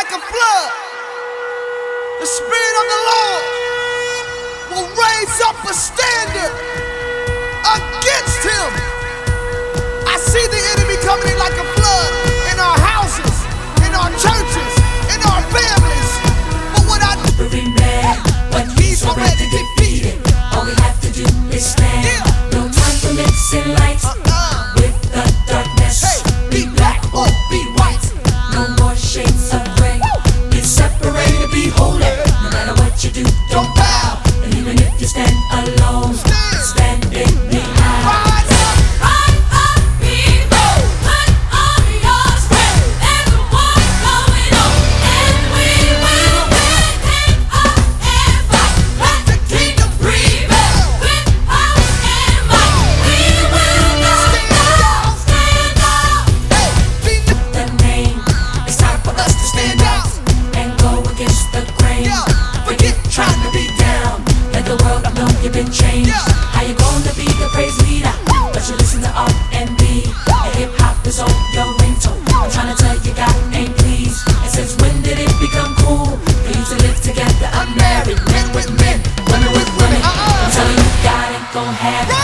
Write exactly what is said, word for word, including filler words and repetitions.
like a flood. The Spirit of the Lord will raise up a standard against him. I see the enemy coming in like a flood in our houses, in our churches, in our families. But what I do, every man, when he's already defeated, all we have to do is stand. Yeah. No time for mixing lights uh-uh. with the darkness. Hey. Be black or be white, no more shades of gray. Be separated, be holy. No matter what you do, don't bow. And even if you stand alone, stand in behind. Rise up. Rise up, people, put on your strength. There's a war going on, and we will win. Stand up and fight. Let the kingdom prevail. With power and might, we will not down. Stand up. Hey, be The name, it's time for us to stand out and go against the grain. Yeah. Forget trying to be down. Let the world know you've been changed. Yeah. How you gonna be the praise leader, but you listen to R and B and hip hop is on your ringtone? I'm trying to tell you, God ain't pleased. And since when did it become cool for you to live together? I'm married, men with men, women with women. I'm telling you, God ain't gonna have it.